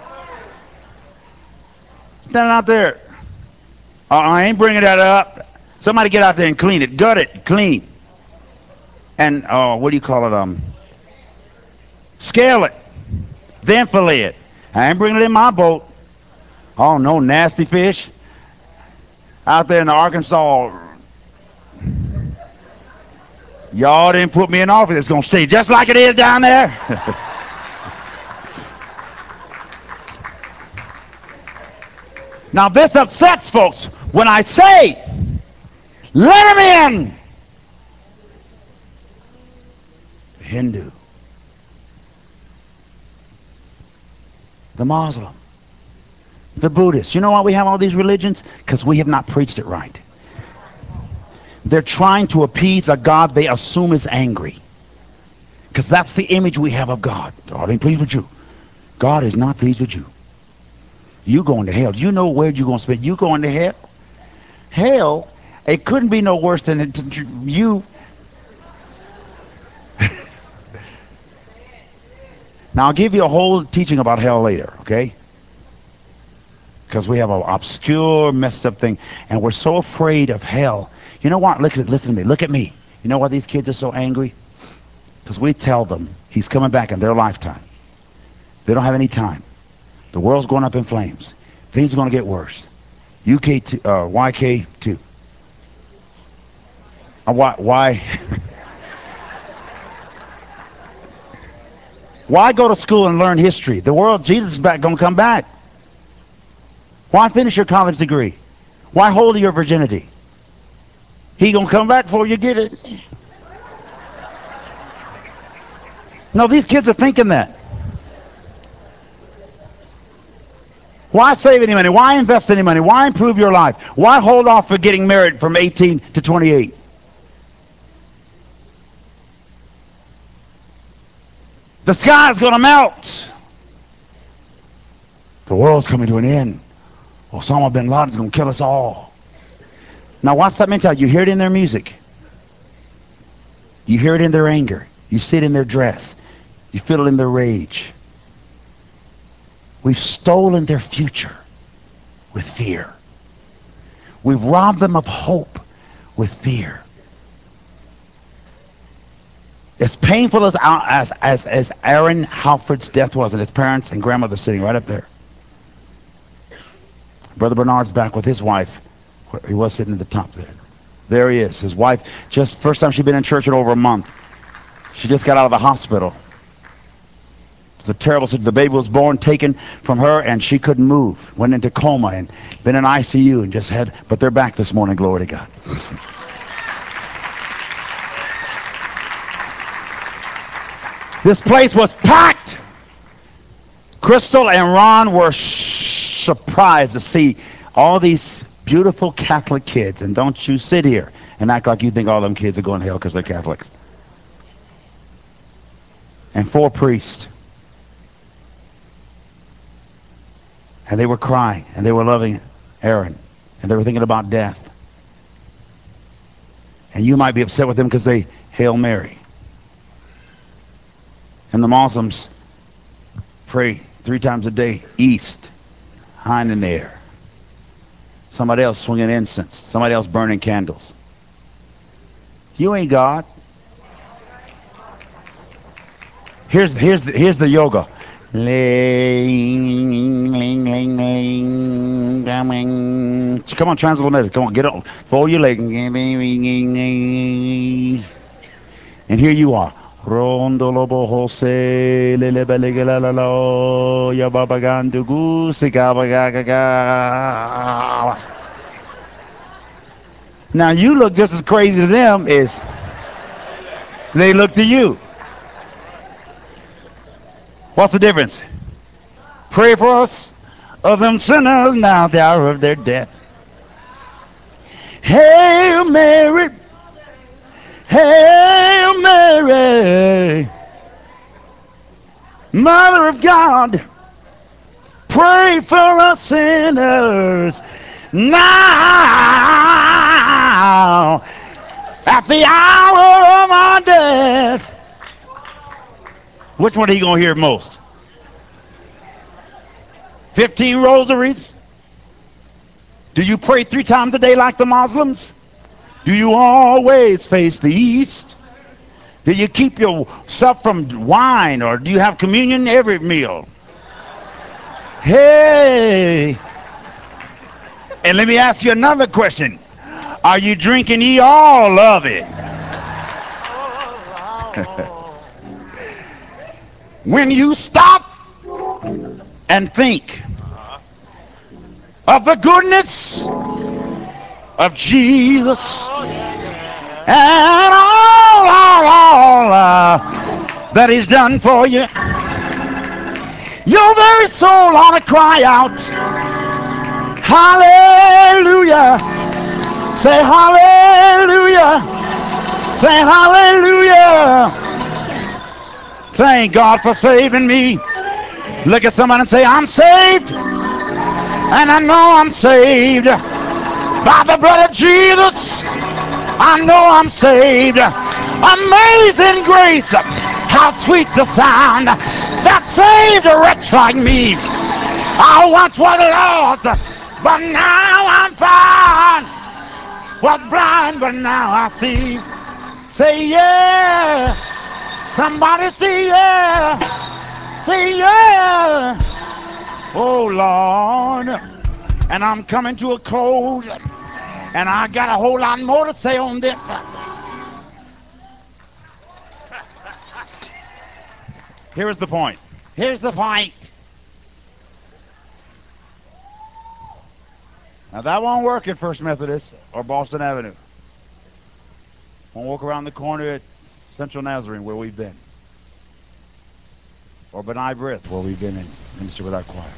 Stand out there. I ain't bringing that up. Somebody get out there and clean it. Gut it. Clean. And, what do you call it? Scale it. Then fillet it. I ain't bringing it in my boat. Oh, no nasty fish. Out there in the Arkansas, y'all didn't put me in office. It's going to stay just like it is down there. Now, this upsets folks when I say, let him in. The Hindu, the Muslim, the Buddhist. You know why we have all these religions? Because we have not preached it right. They're trying to appease a God they assume is angry. Because that's the image we have of God. God ain't pleased with you. God is not pleased with you. You going to hell. Do you know where you're going to spend? You going to hell? Hell, it couldn't be no worse than you. Now, I'll give you a whole teaching about hell later, okay? Because we have an obscure, messed up thing, and we're so afraid of hell. You know what? Listen to me. Look at me. You know why these kids are so angry? Because we tell them he's coming back in their lifetime. They don't have any time. The world's going up in flames. Things are going to get worse. YK2. Why? Why go to school and learn history? The world, Jesus is going to come back. Why finish your college degree? Why hold your virginity? He going to come back before you get it. No, these kids are thinking that. Why save any money? Why invest any money? Why improve your life? Why hold off for getting married from 18 to 28? The sky's going to melt. The world's coming to an end. Osama bin Laden's going to kill us all. Now, what's that mentality? You hear it in their music. You hear it in their anger. You see it in their dress. You feel it in their rage. We've stolen their future with fear. We've robbed them of hope with fear. As painful as Aaron Halford's death was, and his parents and grandmother sitting right up there. Brother Bernard's back with his wife. He was sitting at the top there. There he is. His wife, just first time she'd been in church in over a month. She just got out of the hospital. It was a terrible situation. The baby was born, taken from her, and she couldn't move. Went into coma and been in ICU and just had, but they're back this morning, glory to God. This place was packed. Crystal and Ron were surprised to see all these beautiful Catholic kids. And don't you sit here and act like you think all them kids are going to hell because they're Catholics. And 4 priests. And they were crying, and they were loving Aaron, and they were thinking about death. And you might be upset with them because they Hail Mary. And the Muslims pray 3 times a day, east, high in the air. Somebody else swinging incense. Somebody else burning candles. You ain't God. Here's the yoga. Come on, Transatlantic. Come on, get on. Fold your leg. And here you are. Now you look just as crazy to them as they look to you. What's the difference? Pray for us of them sinners now the hour of their death. Hail Mary, Hail Mary, Mother of God, pray for us sinners now at the hour of our death. Which one are you going to hear most? 15 rosaries? Do you pray 3 times a day like the Muslims? Do you always face the east? Do you keep yourself from wine, or do you have communion every meal? Hey! And let me ask you another question. Are you drinking ye all of it? When you stop and think of the goodness of Jesus and all that He's done for you, your very soul ought to cry out, hallelujah. Say hallelujah. Say hallelujah. Thank God for saving me. Look at somebody and say, I'm saved. And I know I'm saved by the blood of Jesus. I know I'm saved. Amazing grace, how sweet the sound that saved a wretch like me. I once was lost, but now I'm found. Was blind, but now I see. Say yeah. Somebody say yeah. Say yeah. Oh Lord. And I'm coming to a close. And I got a whole lot more to say on this. Here's the point. Here's the point. Now that won't work at First Methodist or Boston Avenue. Won't walk around the corner at Central Nazarene where we've been. Or Benai Brith where we've been in Minister with our choir.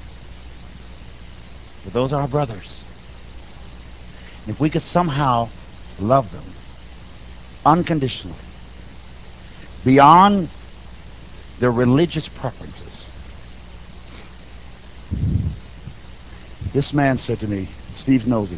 But those are our brothers. If we could somehow love them unconditionally, beyond their religious preferences. This man said to me, Steve Nosey,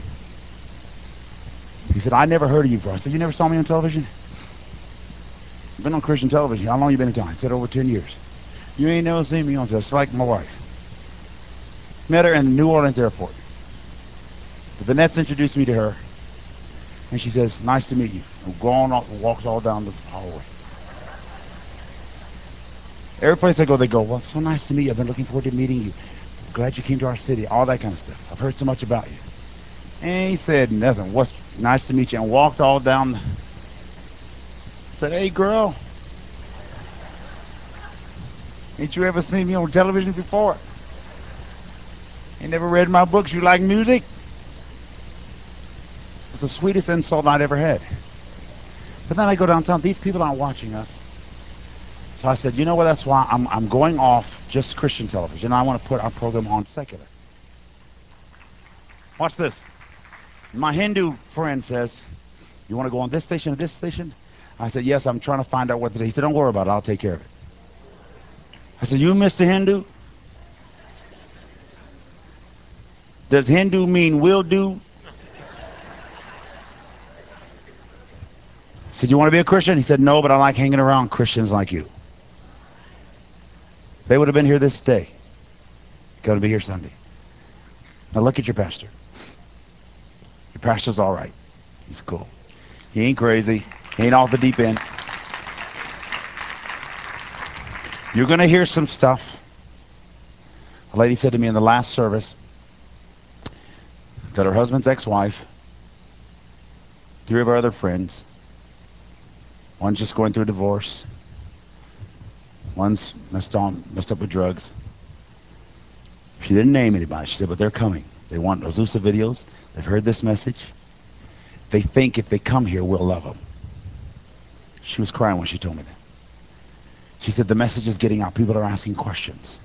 he said, I never heard of you before. I said, you never saw me on television? I've been on Christian television. How long you been in town? I said, over 10 years. You ain't never seen me on television. It's like my wife. Met her in the New Orleans airport. The Vanette's introduced me to her. And she says, nice to meet you. And go on off and walks all down the hallway. Every place I go, they go, well, it's so nice to meet you. I've been looking forward to meeting you. Glad you came to our city. All that kind of stuff. I've heard so much about you. And he said nothing. What's nice to meet you. And walked all down the... Said, hey, girl. Ain't you ever seen me on television before? You never read my books? You like music? It's the sweetest insult I'd ever had. But then I go downtown. These people aren't watching us. So I said, you know what, that's why I'm going off just Christian television. I want to put our program on secular. Watch this. My Hindu friend says, you want to go on this station or this station? I said, yes, I'm trying to find out what today. He said, don't worry about it. I'll take care of it. I said, you Mr. Hindu? Does Hindu mean will do? I said, you want to be a Christian? He said, no, but I like hanging around Christians like you. They would have been here this day. Going to be here Sunday. Now look at your pastor. Your pastor's all right. He's cool. He ain't crazy. He ain't off the deep end. You're going to hear some stuff. A lady said to me in the last service that her husband's ex-wife, 3 of her other friends, one's just going through a divorce, one's messed up with drugs. She didn't name anybody. She said, but they're coming. They want Azusa videos. They've heard this message. They think if they come here, we'll love them. She was crying when she told me that. She said, the message is getting out. People are asking questions.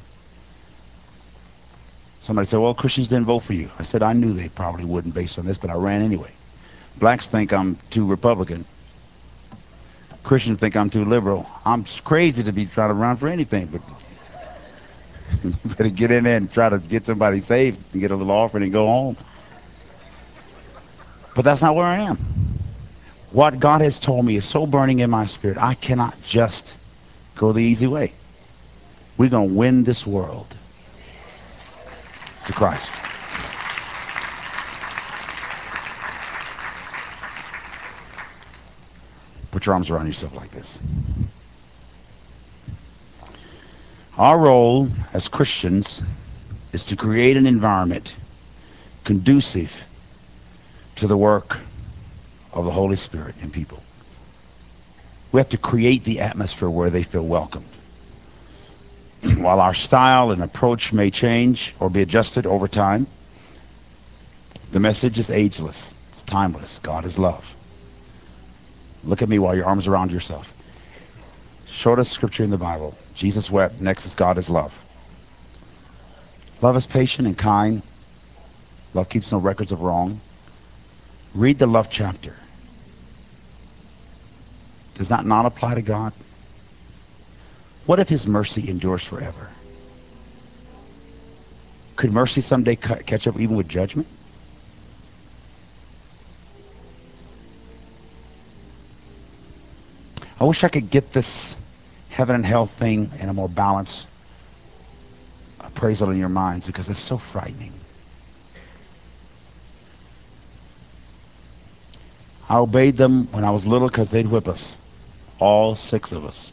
Somebody said, well, Christians didn't vote for you. I said, I knew they probably wouldn't based on this, but I ran anyway. Blacks think I'm too Republican. Christians think I'm too liberal. I'm crazy to be trying to run for anything, but you better get in there and try to get somebody saved and get a little offering and go home. But that's not where I am. What God has told me is so burning in my spirit, I cannot just go the easy way. We're going to win this world to Christ. Put your arms around yourself like this. Our role as Christians is to create an environment conducive to the work of the Holy Spirit in people. We have to create the atmosphere where they feel welcomed. While our style and approach may change or be adjusted over time, the message is ageless. It's timeless. God is love. Look at me while your arms around yourself. Shortest scripture in the Bible. Jesus wept. Next is God is love. Love is patient and kind. Love keeps no records of wrong. Read the love chapter. Does that not apply to God? What if his mercy endures forever? Could mercy someday catch up even with judgment? I wish I could get this heaven and hell thing in a more balanced appraisal in your minds, because it's so frightening. I obeyed them when I was little because they'd whip us. All 6 of us.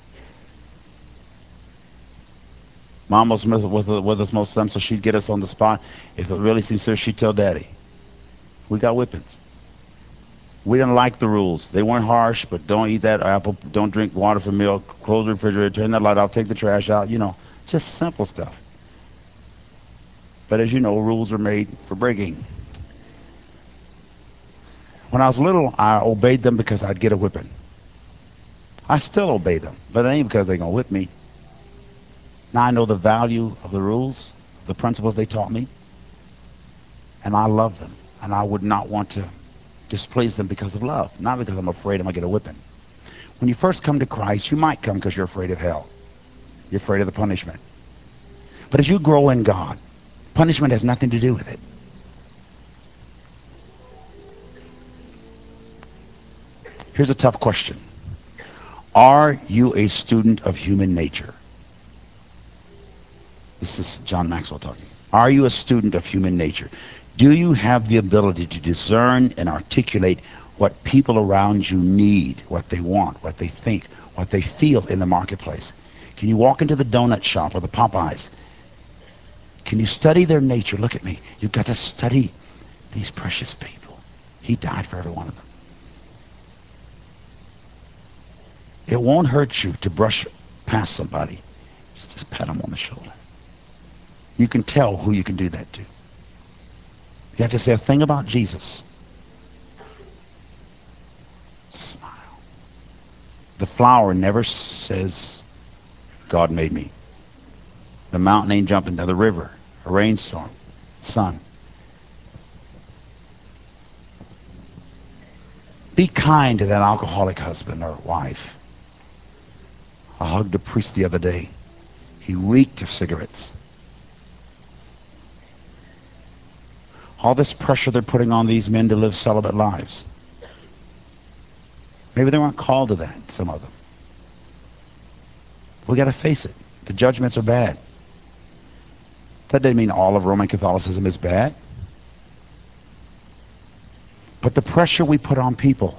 Mom was with us most of the time, so she'd get us on the spot. If it really seemed serious, she'd tell Daddy. We got whippings. We didn't like the rules. They weren't harsh, but don't eat that apple, don't drink water for milk, close the refrigerator, turn that light off, take the trash out, just simple stuff. But as you know, rules are made for breaking. When I was little, I obeyed them because I'd get a whipping. I still obey them, but it ain't because they're going to whip me. Now I know the value of the rules, the principles they taught me, and I love them. And I would not want to displease them because of love, not because I'm afraid I'm going to get a whipping. When you first come to Christ, you might come because you're afraid of hell. You're afraid of the punishment. But as you grow in God, punishment has nothing to do with it. Here's a tough question. Are you a student of human nature? This is John Maxwell talking. Are you a student of human nature? Do you have the ability to discern and articulate what people around you need, what they want, what they think, what they feel in the marketplace? Can you walk into the donut shop or the Popeyes? Can you study their nature? Look at me. You've got to study these precious people. He died for every one of them. It won't hurt you to brush past somebody. Just pat them on the shoulder. You can tell who you can do that to. You have to say a thing about Jesus. Smile. The flower never says God made me. The mountain ain't jumping to the river, a rainstorm, sun. Be kind to that alcoholic husband or wife. I hugged a priest the other day. He reeked of cigarettes. All this pressure they're putting on these men to live celibate lives. Maybe they weren't called to that, some of them. We got to face it. The judgments are bad. That doesn't mean all of Roman Catholicism is bad. But the pressure we put on people.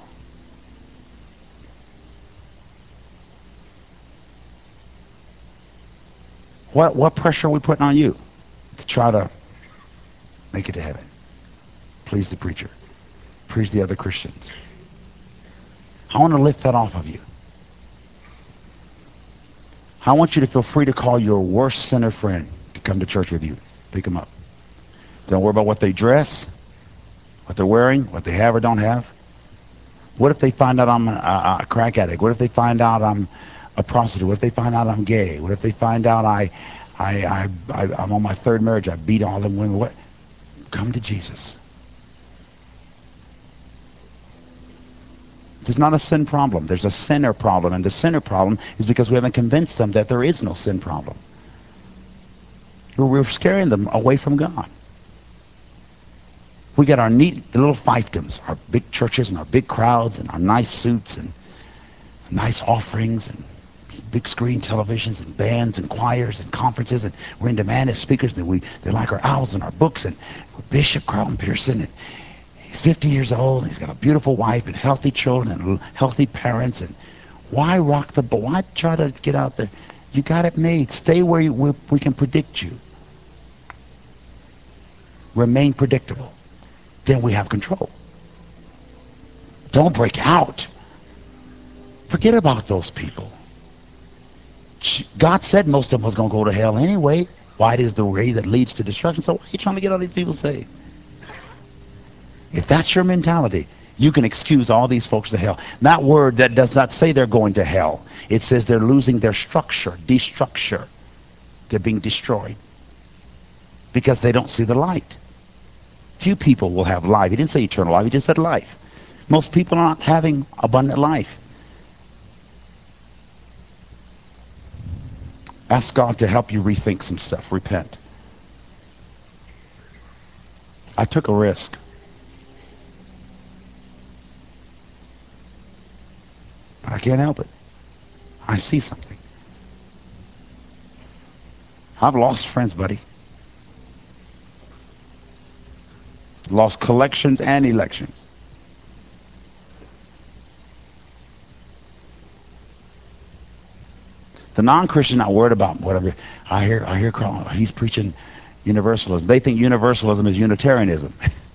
What pressure are we putting on you to try to make it to heaven? Please the preacher. Please the other Christians. I want to lift that off of you. I want you to feel free to call your worst sinner friend to come to church with you. Pick them up. Don't worry about what they dress, what they're wearing, what they have or don't have. What if they find out I'm a crack addict? What if they find out I'm a prostitute? What if they find out I'm gay? What if they find out I'm on my third marriage? I beat all them women. What? Come to Jesus. There's not a sin problem. There's a sinner problem. And the sinner problem is because we haven't convinced them that there is no sin problem. We're scaring them away from God. We got our neat little fiefdoms, our big churches and our big crowds and our nice suits and nice offerings and big screen televisions and bands and choirs and conferences, and we're in demand as speakers. And they like our albums and our books, and Bishop Carlton Pearson, and he's 50 years old, and he's got a beautiful wife and healthy children and healthy parents. And why rock the boat? Why try to get out there? You got it made. Stay where we can predict you. Remain predictable. Then we have control. Don't break out. Forget about those people. God said most of them was going to go to hell anyway. Wide is the way that leads to destruction. So why are you trying to get all these people saved? If that's your mentality, you can excuse all these folks to hell. That word that does not say they're going to hell. It says they're losing their structure, destructure. They're being destroyed because they don't see the light. Few people will have life. He didn't say eternal life. He just said life. Most people are not having abundant life. Ask God to help you rethink some stuff. Repent. I took a risk. But I can't help it. I see something. I've lost friends, buddy. Lost collections and elections. The non-Christian not worried about whatever. I hear Carl, he's preaching universalism. They think universalism is Unitarianism.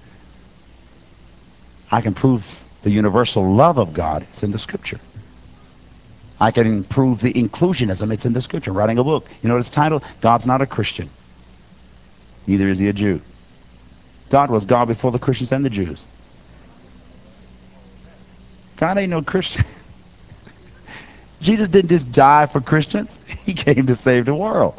I can prove the universal love of God. It's in the Scripture. I can prove the inclusionism. It's in the Scripture. I'm writing a book. You know what it's titled? God's not a Christian. Neither is he a Jew. God was God before the Christians and the Jews. God ain't no Christian. Jesus didn't just die for Christians. He came to save the world.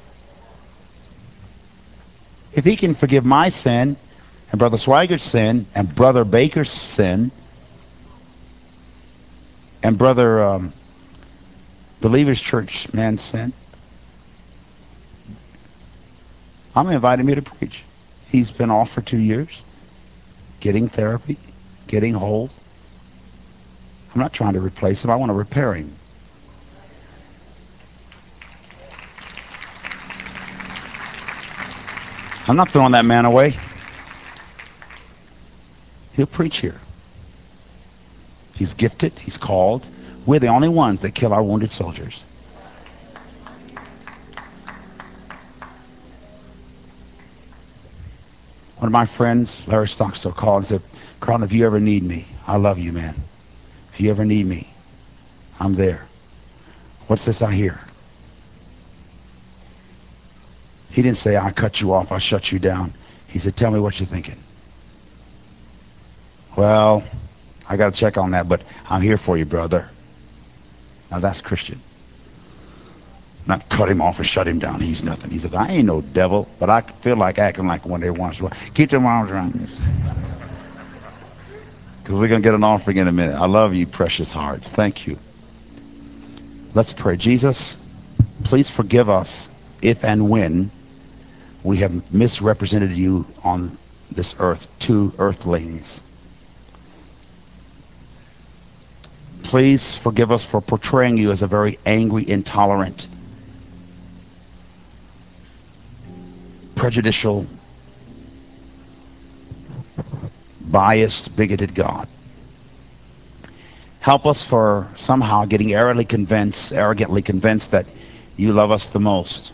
If he can forgive my sin, and Brother Swiger's sin, and Brother Baker's sin, and Brother Believer's Church man's sin, I'm going to invite him here to preach. He's been off for 2 years, getting therapy, getting whole. I'm not trying to replace him. I want to repair him. I'm not throwing that man away. He'll preach here. He's gifted. He's called. We're the only ones that kill our wounded soldiers. One of my friends, Larry Stockstill, called and said, Carl, if you ever need me, I love you, man. If you ever need me, I'm there. What's this I hear? He didn't say, I'll cut you off, I'll shut you down. He said, tell me what you're thinking. Well, I got to check on that, but I'm here for you, brother. Now that's Christian. Not cut him off or shut him down. He's nothing. He says, I ain't no devil, but I feel like acting like one day once in a while. Keep them arms around me. Because we're going to get an offering in a minute. I love you, precious hearts. Thank you. Let's pray. Jesus, please forgive us if and when we have misrepresented you on this earth to earthlings. Please forgive us for portraying you as a very angry, intolerant, prejudicial, biased, bigoted God. Help us for somehow getting arrogantly convinced that you love us the most.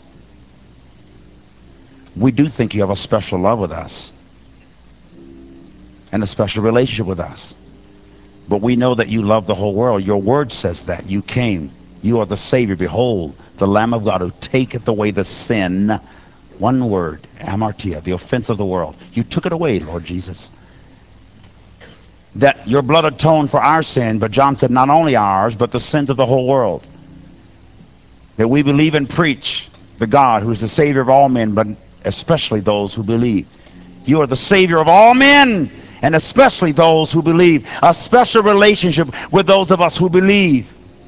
We do think you have a special love with us and a special relationship with us. But we know that you love the whole world. Your word says that. You came. You are the Savior. Behold, the Lamb of God who taketh away the sin. One word, amartia, the offense of the world. You took it away, Lord Jesus. That your blood atoned for our sin, but John said not only ours, but the sins of the whole world. That we believe and preach the God who is the Savior of all men, but especially those who believe. You are the Savior of all men, and especially those who believe. A special relationship with those of us who believe.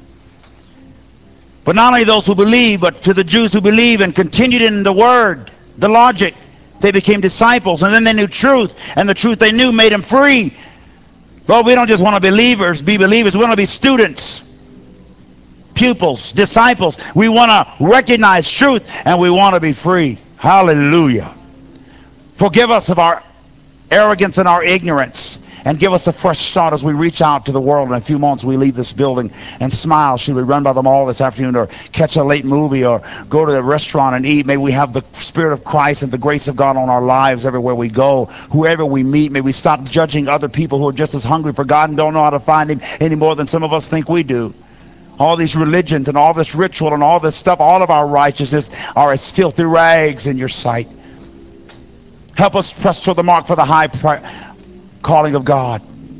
But not only those who believe, but to the Jews who believe and continued in the word, the logic, they became disciples, and then they knew truth, and the truth they knew made them free. Lord, we don't just want to be believers, we want to be students, pupils, disciples. We want to recognize truth, and we want to be free. Hallelujah. Forgive us of our arrogance and our ignorance, and give us a fresh start as we reach out to the world. In a few moments we leave this building and smile. Should we run by the mall this afternoon, or catch a late movie, or go to the restaurant and eat? May we have the Spirit of Christ and the grace of God on our lives everywhere we go. Whoever we meet, may we stop judging other people who are just as hungry for God and don't know how to find Him any more than some of us think we do. All these religions and all this ritual and all this stuff, all of our righteousness are as filthy rags in your sight. Help us press toward the mark for the high calling of God.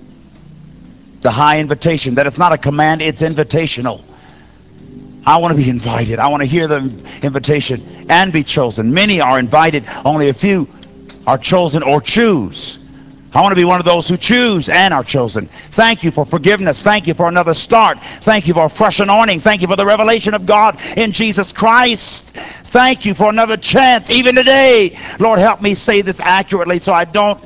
The high invitation, that it's not a command, it's invitational. I want to be invited. I want to hear the invitation and be chosen. Many are invited, only a few are chosen or choose. I want to be one of those who choose and are chosen. Thank you for forgiveness. Thank you for another start. Thank you for a fresh anointing. Thank you for the revelation of God in Jesus Christ. Thank you for another chance, even today. Lord, help me say this accurately so I don't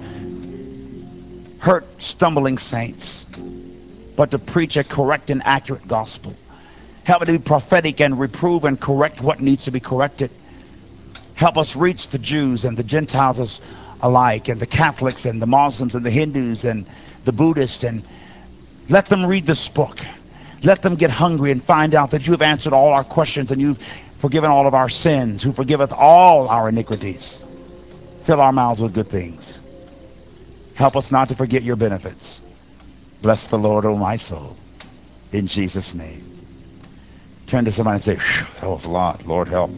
hurt stumbling saints, but to preach a correct and accurate gospel. Help me to be prophetic and reprove and correct what needs to be corrected. Help us reach the Jews and the Gentiles alike, and the Catholics and the Muslims and the Hindus and the Buddhists, and let them read this book. Let them get hungry and find out that you have answered all our questions, and you've forgiven all of our sins, who forgiveth all our iniquities. Fill our mouths with good things. Help us not to forget your benefits. Bless the Lord, O my soul, in Jesus' name. Turn to somebody and say, that was a lot. Lord, help.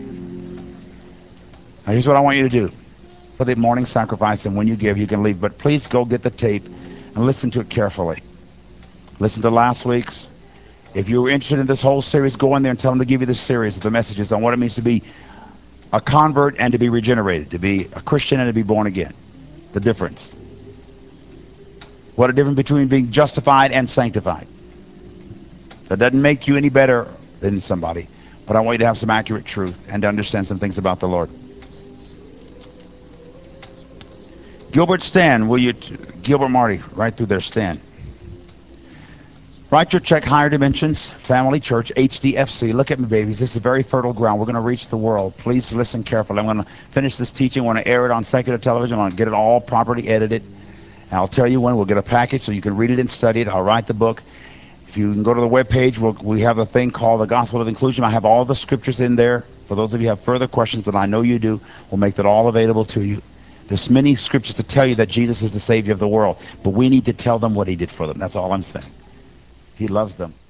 Now, here's what I want you to do. For the morning sacrifice, and when you give, you can leave. But please go get the tape and listen to it carefully. Listen to last week's. If you were interested in this whole series, go in there and tell them to give you this series of the messages on what it means to be a convert and to be regenerated, to be a Christian and to be born again. The difference. What a difference between being justified and sanctified. That doesn't make you any better than somebody, but I want you to have some accurate truth and to understand some things about the Lord. Gilbert Stan, will you, Gilbert Marty, right through there, Stan. Write your check, Higher Dimensions Family Church, HDFC. Look at me, babies. This is very fertile ground. We're going to reach the world. Please listen carefully. I'm going to finish this teaching. I want to air it on secular television. I want to get it all properly edited. And I'll tell you when. We'll get a package so you can read it and study it. I'll write the book. If you can go to the webpage, we have a thing called the Gospel of Inclusion. I have all the scriptures in there. For those of you who have further questions, that I know you do, we'll make that all available to you. There's many scriptures to tell you that Jesus is the Savior of the world, but we need to tell them what He did for them. That's all I'm saying. He loves them.